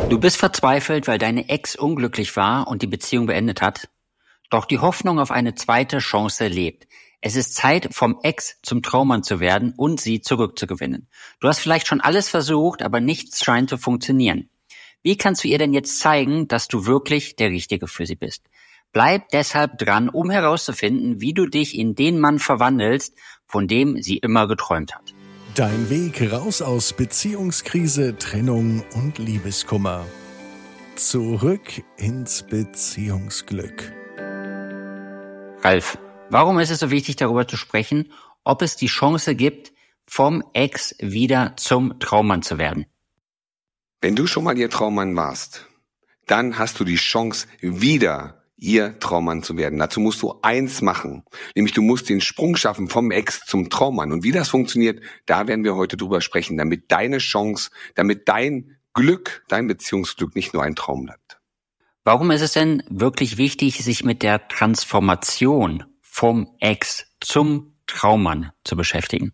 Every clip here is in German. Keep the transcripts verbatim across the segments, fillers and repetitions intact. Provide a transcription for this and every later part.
Du bist verzweifelt, weil deine Ex unglücklich war und die Beziehung beendet hat. Doch die Hoffnung auf eine zweite Chance lebt. Es ist Zeit, vom Ex zum Traummann zu werden und sie zurückzugewinnen. Du hast vielleicht schon alles versucht, aber nichts scheint zu funktionieren. Wie kannst du ihr denn jetzt zeigen, dass du wirklich der Richtige für sie bist? Bleib deshalb dran, um herauszufinden, wie du dich in den Mann verwandelst, von dem sie immer geträumt hat. Dein Weg raus aus Beziehungskrise, Trennung und Liebeskummer. Zurück ins Beziehungsglück. Ralf, warum ist es so wichtig, darüber zu sprechen, ob es die Chance gibt, vom Ex wieder zum Traummann zu werden? Wenn du schon mal ihr Traummann warst, dann hast du die Chance, wieder ihr Traummann zu werden. Dazu musst du eins machen, nämlich du musst den Sprung schaffen vom Ex zum Traummann. Und wie das funktioniert, da werden wir heute drüber sprechen, damit deine Chance, damit dein Glück, dein Beziehungsglück nicht nur ein Traum bleibt. Warum ist es denn wirklich wichtig, sich mit der Transformation vom Ex zum Traummann zu beschäftigen?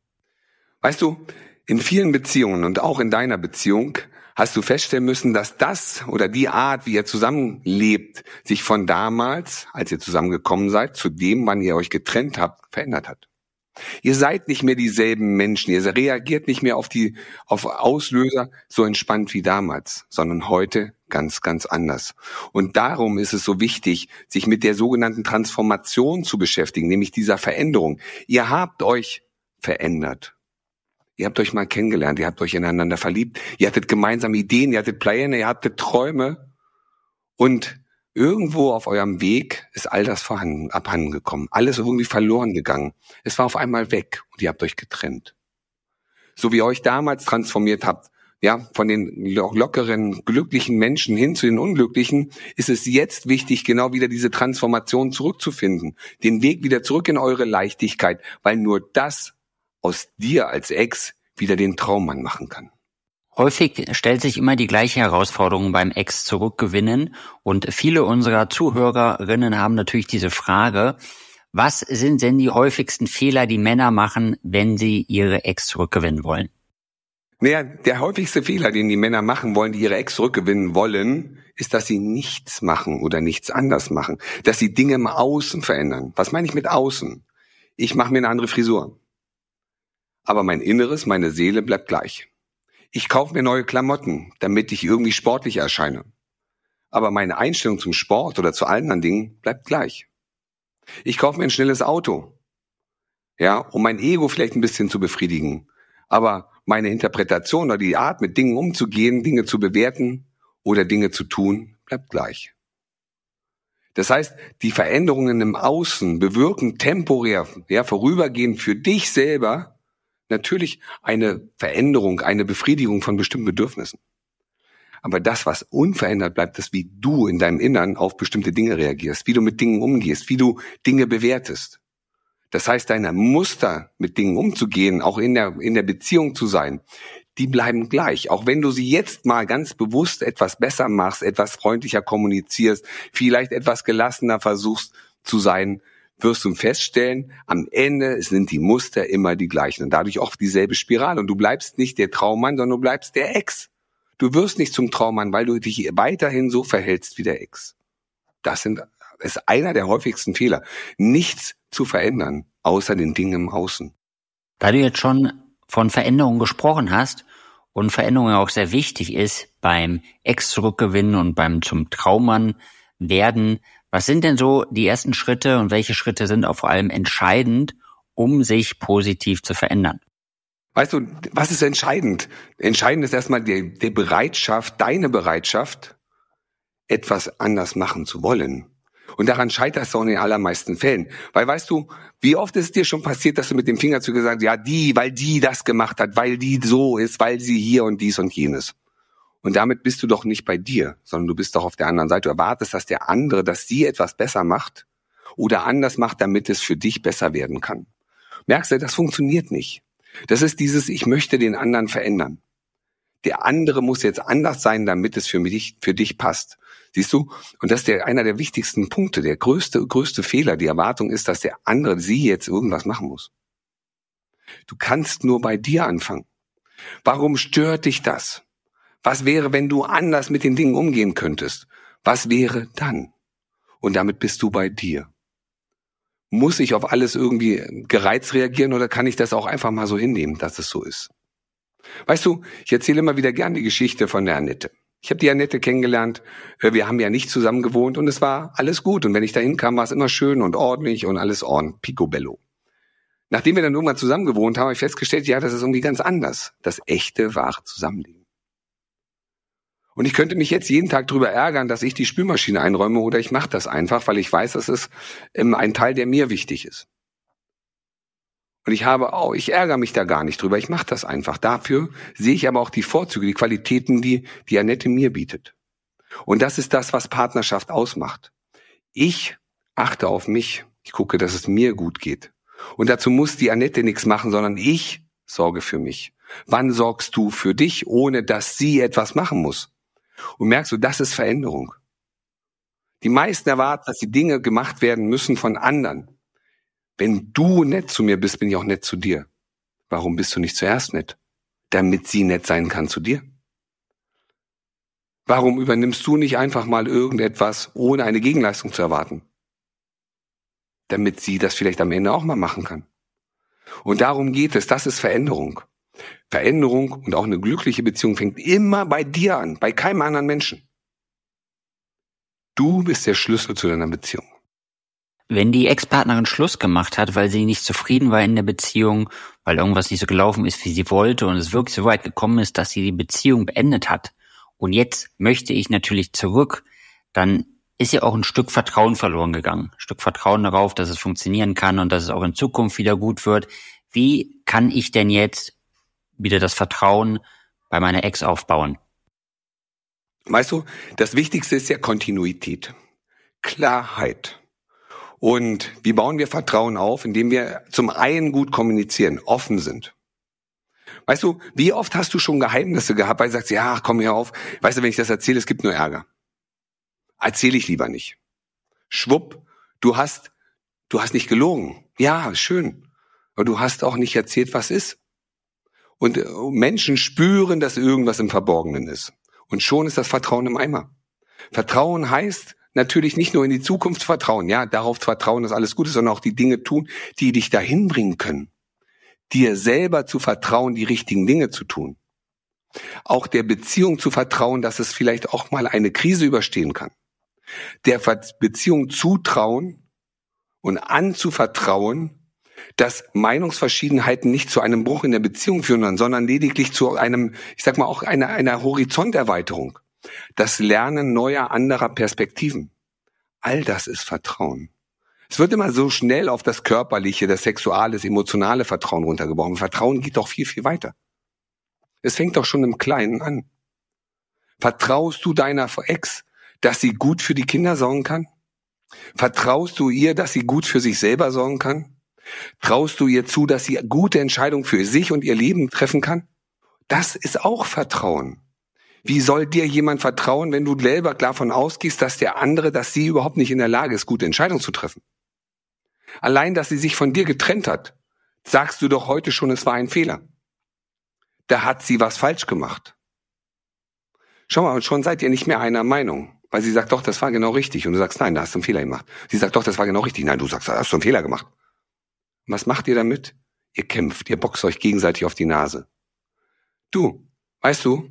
Weißt du, in vielen Beziehungen und auch in deiner Beziehung hast du feststellen müssen, dass das oder die Art, wie ihr zusammenlebt, sich von damals, als ihr zusammengekommen seid, zu dem, wann ihr euch getrennt habt, verändert hat. Ihr seid nicht mehr dieselben Menschen, ihr reagiert nicht mehr auf die, auf Auslöser so entspannt wie damals, sondern heute ganz, ganz anders. Und darum ist es so wichtig, sich mit der sogenannten Transformation zu beschäftigen, nämlich dieser Veränderung. Ihr habt euch verändert. Ihr habt euch mal kennengelernt, ihr habt euch ineinander verliebt, ihr hattet gemeinsame Ideen, ihr hattet Pläne, ihr hattet Träume und irgendwo auf eurem Weg ist all das vorhanden, abhanden gekommen. Alles irgendwie verloren gegangen. Es war auf einmal weg und ihr habt euch getrennt. So wie ihr euch damals transformiert habt, ja, von den lockeren, glücklichen Menschen hin zu den unglücklichen, ist es jetzt wichtig, genau wieder diese Transformation zurückzufinden. Den Weg wieder zurück in eure Leichtigkeit, weil nur das aus dir als Ex wieder den Traummann machen kann. Häufig stellt sich immer die gleiche Herausforderung beim Ex zurückgewinnen und viele unserer Zuhörerinnen haben natürlich diese Frage, was sind denn die häufigsten Fehler, die Männer machen, wenn sie ihre Ex zurückgewinnen wollen? Naja, der häufigste Fehler, den die Männer machen wollen, die ihre Ex zurückgewinnen wollen, ist, dass sie nichts machen oder nichts anders machen, dass sie Dinge im Außen verändern. Was meine ich mit Außen? Ich mache mir eine andere Frisur. Aber mein Inneres, meine Seele bleibt gleich. Ich kaufe mir neue Klamotten, damit ich irgendwie sportlich erscheine. Aber meine Einstellung zum Sport oder zu allen anderen Dingen bleibt gleich. Ich kaufe mir ein schnelles Auto, ja, um mein Ego vielleicht ein bisschen zu befriedigen. Aber meine Interpretation oder die Art, mit Dingen umzugehen, Dinge zu bewerten oder Dinge zu tun, bleibt gleich. Das heißt, die Veränderungen im Außen bewirken temporär, ja, vorübergehend für dich selber natürlich eine Veränderung, eine Befriedigung von bestimmten Bedürfnissen. Aber das, was unverändert bleibt, ist, wie du in deinem Innern auf bestimmte Dinge reagierst, wie du mit Dingen umgehst, wie du Dinge bewertest. Das heißt, deine Muster, mit Dingen umzugehen, auch in der, in der Beziehung zu sein, die bleiben gleich. Auch wenn du sie jetzt mal ganz bewusst etwas besser machst, etwas freundlicher kommunizierst, vielleicht etwas gelassener versuchst zu sein, wirst du feststellen, am Ende sind die Muster immer die gleichen und dadurch auch dieselbe Spirale. Und du bleibst nicht der Traummann, sondern du bleibst der Ex. Du wirst nicht zum Traummann, weil du dich weiterhin so verhältst wie der Ex. Das sind, ist einer der häufigsten Fehler. Nichts zu verändern, außer den Dingen im Außen. Da du jetzt schon von Veränderungen gesprochen hast und Veränderung auch sehr wichtig ist beim Ex zurückgewinnen und beim zum Traummann werden, was sind denn so die ersten Schritte und welche Schritte sind auch vor allem entscheidend, um sich positiv zu verändern? Weißt du, was ist entscheidend? Entscheidend ist erstmal die, die Bereitschaft, deine Bereitschaft, etwas anders machen zu wollen. Und daran scheitert es auch in den allermeisten Fällen. Weil weißt du, wie oft ist es dir schon passiert, dass du mit dem Finger zu gesagt hast, ja die, weil die das gemacht hat, weil die so ist, weil sie hier und dies und jenes. Und damit bist du doch nicht bei dir, sondern du bist doch auf der anderen Seite. Du erwartest, dass der andere, dass sie etwas besser macht oder anders macht, damit es für dich besser werden kann. Merkst du, das funktioniert nicht. Das ist dieses, ich möchte den anderen verändern. Der andere muss jetzt anders sein, damit es für mich, für dich passt. Siehst du? Und das ist der, einer der wichtigsten Punkte, der größte, größte Fehler. Die Erwartung ist, dass der andere, sie jetzt irgendwas machen muss. Du kannst nur bei dir anfangen. Warum stört dich das? Was wäre, wenn du anders mit den Dingen umgehen könntest? Was wäre dann? Und damit bist du bei dir. Muss ich auf alles irgendwie gereizt reagieren oder kann ich das auch einfach mal so hinnehmen, dass es so ist? Weißt du, ich erzähle immer wieder gern die Geschichte von der Annette. Ich habe die Annette kennengelernt, wir haben ja nicht zusammen gewohnt und es war alles gut. Und wenn ich da hinkam, war es immer schön und ordentlich und alles ordentlich, picobello. Nachdem wir dann irgendwann zusammen gewohnt haben, habe ich festgestellt, ja, das ist irgendwie ganz anders. Das echte, wahre Zusammenleben. Und ich könnte mich jetzt jeden Tag darüber ärgern, dass ich die Spülmaschine einräume oder ich mache das einfach, weil ich weiß, das ist ein Teil, der mir wichtig ist. Und ich habe auch, ich ärgere mich da gar nicht drüber, ich mache das einfach. Dafür sehe ich aber auch die Vorzüge, die Qualitäten, die die Annette mir bietet. Und das ist das, was Partnerschaft ausmacht. Ich achte auf mich, ich gucke, dass es mir gut geht. Und dazu muss die Annette nichts machen, sondern ich sorge für mich. Wann sorgst du für dich, ohne dass sie etwas machen muss? Und merkst du, das ist Veränderung. Die meisten erwarten, dass die Dinge gemacht werden müssen von anderen. Wenn du nett zu mir bist, bin ich auch nett zu dir. Warum bist du nicht zuerst nett? Damit sie nett sein kann zu dir. Warum übernimmst du nicht einfach mal irgendetwas, ohne eine Gegenleistung zu erwarten? Damit sie das vielleicht am Ende auch mal machen kann. Und darum geht es, das ist Veränderung. Veränderung und auch eine glückliche Beziehung fängt immer bei dir an, bei keinem anderen Menschen. Du bist der Schlüssel zu deiner Beziehung. Wenn die Ex-Partnerin Schluss gemacht hat, weil sie nicht zufrieden war in der Beziehung, weil irgendwas nicht so gelaufen ist, wie sie wollte und es wirklich so weit gekommen ist, dass sie die Beziehung beendet hat und jetzt möchte ich natürlich zurück, dann ist ja auch ein Stück Vertrauen verloren gegangen. Ein Stück Vertrauen darauf, dass es funktionieren kann und dass es auch in Zukunft wieder gut wird. Wie kann ich denn jetzt wieder das Vertrauen bei meiner Ex aufbauen? Weißt du, das Wichtigste ist ja Kontinuität, Klarheit. Und wie bauen wir Vertrauen auf? Indem wir zum einen gut kommunizieren, offen sind. Weißt du, wie oft hast du schon Geheimnisse gehabt, weil du sagst, ja, komm hier auf. Weißt du, wenn ich das erzähle, es gibt nur Ärger. Erzähle ich lieber nicht. Schwupp, du hast, du hast nicht gelogen. Ja, schön. Aber du hast auch nicht erzählt, was ist. Und Menschen spüren, dass irgendwas im Verborgenen ist. Und schon ist das Vertrauen im Eimer. Vertrauen heißt natürlich nicht nur in die Zukunft vertrauen, ja, darauf vertrauen, dass alles gut ist, sondern auch die Dinge tun, die dich dahin bringen können. Dir selber zu vertrauen, die richtigen Dinge zu tun. Auch der Beziehung zu vertrauen, dass es vielleicht auch mal eine Krise überstehen kann. Der Beziehung zutrauen und anzuvertrauen, dass Meinungsverschiedenheiten nicht zu einem Bruch in der Beziehung führen, sondern lediglich zu einem, ich sag mal auch einer, einer Horizonterweiterung. Das Lernen neuer, anderer Perspektiven. All das ist Vertrauen. Es wird immer so schnell auf das körperliche, das sexuelle, das emotionale Vertrauen runtergebrochen. Vertrauen geht doch viel, viel weiter. Es fängt doch schon im Kleinen an. Vertraust du deiner Ex, dass sie gut für die Kinder sorgen kann? Vertraust du ihr, dass sie gut für sich selber sorgen kann? Traust du ihr zu, dass sie gute Entscheidungen für sich und ihr Leben treffen kann? Das ist auch Vertrauen. Wie soll dir jemand vertrauen, wenn du selber davon ausgehst, dass der andere, dass sie überhaupt nicht in der Lage ist, gute Entscheidungen zu treffen? Allein, dass sie sich von dir getrennt hat, sagst du doch heute schon, es war ein Fehler. Da hat sie was falsch gemacht. Schau mal, schon seid ihr nicht mehr einer Meinung, weil sie sagt, doch, das war genau richtig. Und du sagst, nein, da hast du einen Fehler gemacht. Sie sagt, doch, das war genau richtig. Nein, du sagst, da hast du einen Fehler gemacht. Und was macht ihr damit? Ihr kämpft, ihr boxt euch gegenseitig auf die Nase. Du, weißt du,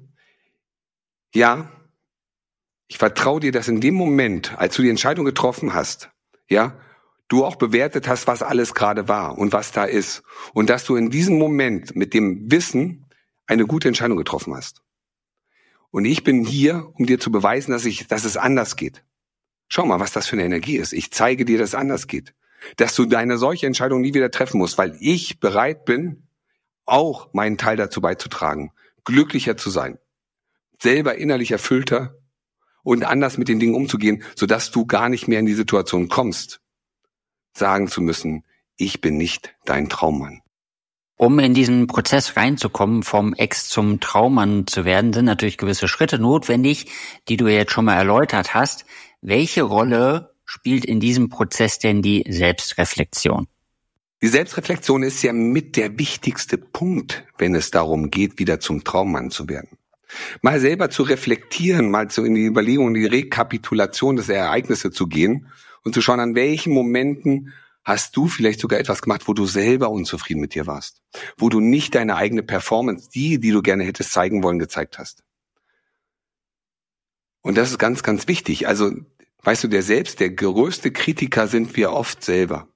ja, ich vertraue dir, dass in dem Moment, als du die Entscheidung getroffen hast, ja, du auch bewertet hast, was alles gerade war und was da ist. Und dass du in diesem Moment mit dem Wissen eine gute Entscheidung getroffen hast. Und ich bin hier, um dir zu beweisen, dass ich, dass es anders geht. Schau mal, was das für eine Energie ist. Ich zeige dir, dass es anders geht. Dass du deine solche Entscheidung nie wieder treffen musst, weil ich bereit bin, auch meinen Teil dazu beizutragen, glücklicher zu sein, selber innerlich erfüllter und anders mit den Dingen umzugehen, sodass du gar nicht mehr in die Situation kommst, sagen zu müssen, ich bin nicht dein Traummann. Um in diesen Prozess reinzukommen, vom Ex zum Traummann zu werden, sind natürlich gewisse Schritte notwendig, die du jetzt schon mal erläutert hast. Welche Rolle spielt in diesem Prozess denn die Selbstreflexion? Die Selbstreflexion ist ja mit der wichtigste Punkt, wenn es darum geht, wieder zum Traummann zu werden. Mal selber zu reflektieren, mal so in die Überlegung, in die Rekapitulation des Ereignisses zu gehen und zu schauen, an welchen Momenten hast du vielleicht sogar etwas gemacht, wo du selber unzufrieden mit dir warst, wo du nicht deine eigene Performance, die, die du gerne hättest zeigen wollen, gezeigt hast. Und das ist ganz, ganz wichtig. Also, weißt du, der selbst, der größte Kritiker sind wir oft selber.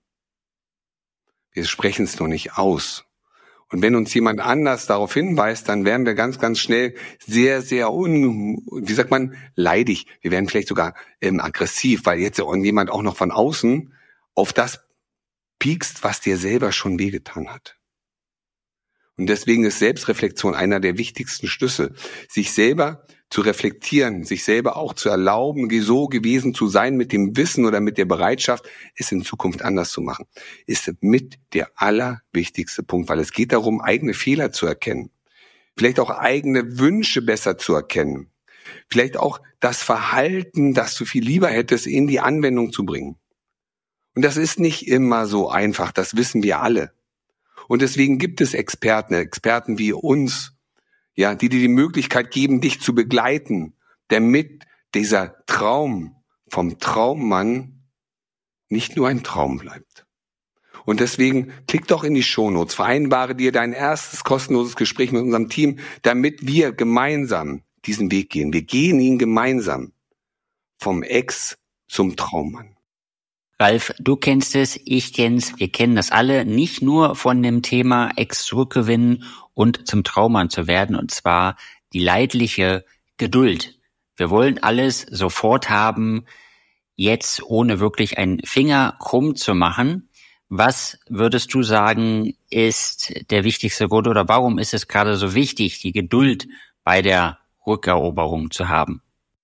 Wir sprechen es nur nicht aus. Und wenn uns jemand anders darauf hinweist, dann werden wir ganz, ganz schnell sehr, sehr un, wie sagt man, leidig. Wir werden vielleicht sogar ähm, aggressiv, weil jetzt jemand auch noch von außen auf das piekst, was dir selber schon wehgetan hat. Und deswegen ist Selbstreflexion einer der wichtigsten Schlüssel. Sich selber zu reflektieren, sich selber auch zu erlauben, so gewesen zu sein mit dem Wissen oder mit der Bereitschaft, es in Zukunft anders zu machen, ist mit der allerwichtigste Punkt, weil es geht darum, eigene Fehler zu erkennen, vielleicht auch eigene Wünsche besser zu erkennen, vielleicht auch das Verhalten, das du viel lieber hättest, in die Anwendung zu bringen. Und das ist nicht immer so einfach, das wissen wir alle. Und deswegen gibt es Experten, Experten wie uns, ja, die dir die Möglichkeit geben, dich zu begleiten, damit dieser Traum vom Traummann nicht nur ein Traum bleibt. Und deswegen klick doch in die Shownotes, vereinbare dir dein erstes kostenloses Gespräch mit unserem Team, damit wir gemeinsam diesen Weg gehen. Wir gehen ihn gemeinsam vom Ex zum Traummann. Ralf, du kennst es, ich kenn's, wir kennen das alle, nicht nur von dem Thema Ex zurückgewinnen und zum Traummann zu werden, und zwar die leidliche Geduld. Wir wollen alles sofort haben, jetzt ohne wirklich einen Finger krumm zu machen. Was würdest du sagen, ist der wichtigste Grund oder warum ist es gerade so wichtig, die Geduld bei der Rückeroberung zu haben?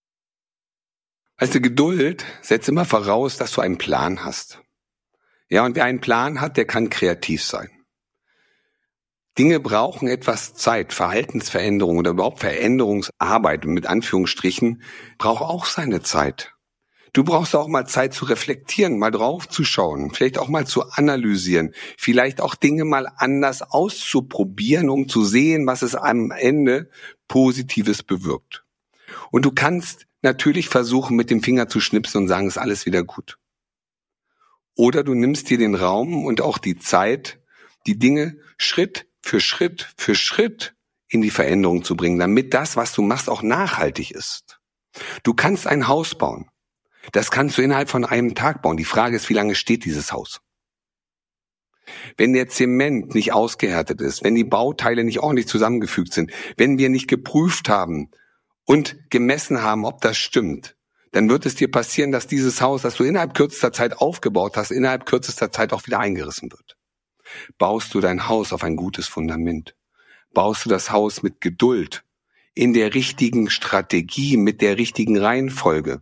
Also Geduld setzt immer voraus, dass du einen Plan hast. Ja, und wer einen Plan hat, der kann kreativ sein. Dinge brauchen etwas Zeit, Verhaltensveränderung oder überhaupt Veränderungsarbeit mit Anführungsstrichen braucht auch seine Zeit. Du brauchst auch mal Zeit zu reflektieren, mal drauf zu schauen, vielleicht auch mal zu analysieren, vielleicht auch Dinge mal anders auszuprobieren, um zu sehen, was es am Ende Positives bewirkt. Und du kannst natürlich versuchen, mit dem Finger zu schnipsen und sagen, ist alles wieder gut. Oder du nimmst dir den Raum und auch die Zeit, die Dinge Schritt für Schritt für Schritt in die Veränderung zu bringen, damit das, was du machst, auch nachhaltig ist. Du kannst ein Haus bauen. Das kannst du innerhalb von einem Tag bauen. Die Frage ist, wie lange steht dieses Haus? Wenn der Zement nicht ausgehärtet ist, wenn die Bauteile nicht ordentlich zusammengefügt sind, wenn wir nicht geprüft haben und gemessen haben, ob das stimmt, dann wird es dir passieren, dass dieses Haus, das du innerhalb kürzester Zeit aufgebaut hast, innerhalb kürzester Zeit auch wieder eingerissen wird. Baust du dein Haus auf ein gutes Fundament? Baust du das Haus mit Geduld, in der richtigen Strategie, mit der richtigen Reihenfolge?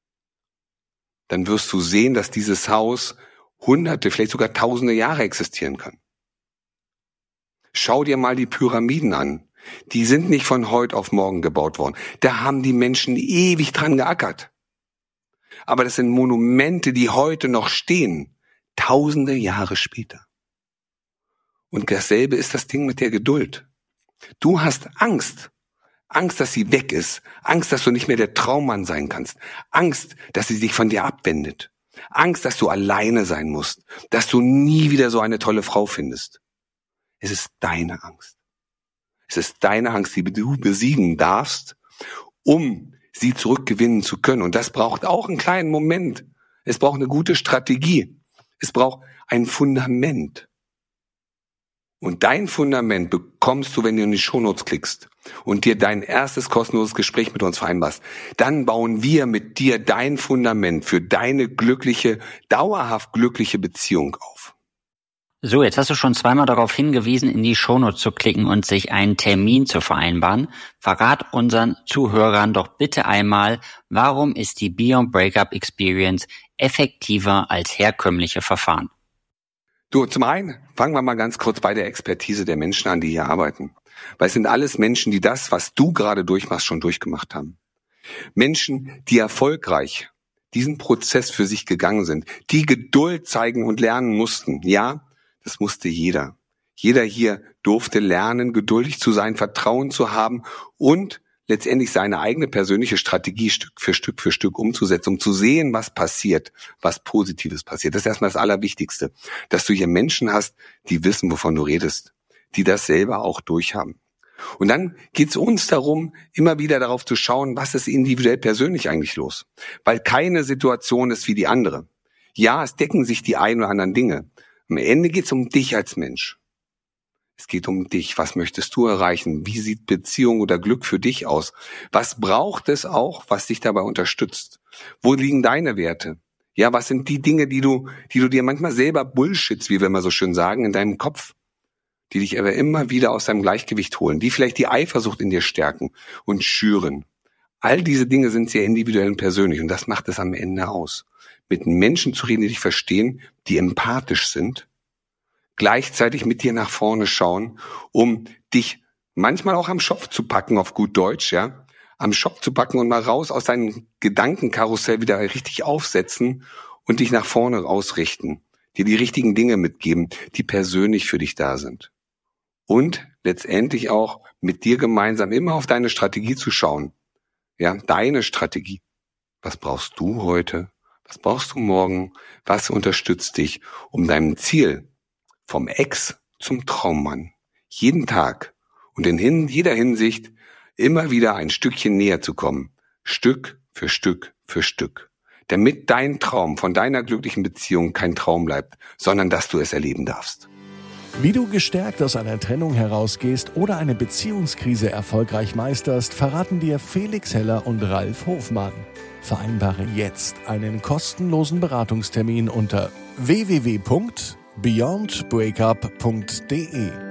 Dann wirst du sehen, dass dieses Haus hunderte, vielleicht sogar tausende Jahre existieren kann. Schau dir mal die Pyramiden an. Die sind nicht von heute auf morgen gebaut worden. Da haben die Menschen ewig dran geackert. Aber das sind Monumente, die heute noch stehen, tausende Jahre später. Und dasselbe ist das Ding mit der Geduld. Du hast Angst. Angst, dass sie weg ist. Angst, dass du nicht mehr der Traummann sein kannst. Angst, dass sie sich von dir abwendet. Angst, dass du alleine sein musst. Dass du nie wieder so eine tolle Frau findest. Es ist deine Angst. Es ist deine Angst, die du besiegen darfst, um sie zurückgewinnen zu können. Und das braucht auch einen kleinen Moment. Es braucht eine gute Strategie. Es braucht ein Fundament. Und dein Fundament bekommst du, wenn du in die Shownotes klickst und dir dein erstes kostenloses Gespräch mit uns vereinbarst. Dann bauen wir mit dir dein Fundament für deine glückliche, dauerhaft glückliche Beziehung auf. So, jetzt hast du schon zweimal darauf hingewiesen, in die Shownotes zu klicken und sich einen Termin zu vereinbaren. Verrat unseren Zuhörern doch bitte einmal, warum ist die Beyond Breakup Experience effektiver als herkömmliche Verfahren? Du, zum einen fangen wir mal ganz kurz bei der Expertise der Menschen an, die hier arbeiten. Weil es sind alles Menschen, die das, was du gerade durchmachst, schon durchgemacht haben. Menschen, die erfolgreich diesen Prozess für sich gegangen sind, die Geduld zeigen und lernen mussten. Ja, das musste jeder. Jeder hier durfte lernen, geduldig zu sein, Vertrauen zu haben und letztendlich seine eigene persönliche Strategie Stück für Stück für Stück umzusetzen, um zu sehen, was passiert, was Positives passiert. Das ist erstmal das Allerwichtigste, dass du hier Menschen hast, die wissen, wovon du redest, die das selber auch durchhaben. Und dann geht es uns darum, immer wieder darauf zu schauen, was ist individuell persönlich eigentlich los. Weil keine Situation ist wie die andere. Ja, es decken sich die ein oder anderen Dinge. Am Ende geht es um dich als Mensch. Es geht um dich. Was möchtest du erreichen? Wie sieht Beziehung oder Glück für dich aus? Was braucht es auch, was dich dabei unterstützt? Wo liegen deine Werte? Ja, was sind die Dinge, die du, die du dir manchmal selber bullshitst, wie wir immer so schön sagen, in deinem Kopf, die dich aber immer wieder aus deinem Gleichgewicht holen, die vielleicht die Eifersucht in dir stärken und schüren. All diese Dinge sind sehr individuell und persönlich und das macht es am Ende aus. Mit Menschen zu reden, die dich verstehen, die empathisch sind, gleichzeitig mit dir nach vorne schauen, um dich manchmal auch am Schopf zu packen, auf gut Deutsch, ja, am Schopf zu packen und mal raus aus deinem Gedankenkarussell wieder richtig aufsetzen und dich nach vorne ausrichten, dir die richtigen Dinge mitgeben, die persönlich für dich da sind. Und letztendlich auch mit dir gemeinsam immer auf deine Strategie zu schauen. Ja, deine Strategie. Was brauchst du heute? Was brauchst du morgen? Was unterstützt dich, um deinem Ziel vom Ex zum Traummann jeden Tag und in jeder Hinsicht immer wieder ein Stückchen näher zu kommen, Stück für Stück für Stück, damit dein Traum von deiner glücklichen Beziehung kein Traum bleibt, sondern dass du es erleben darfst. Wie du gestärkt aus einer Trennung herausgehst oder eine Beziehungskrise erfolgreich meisterst, verraten dir Felix Heller und Ralf Hofmann. Vereinbare jetzt einen kostenlosen Beratungstermin unter w w w punkt beyond breakup punkt d e.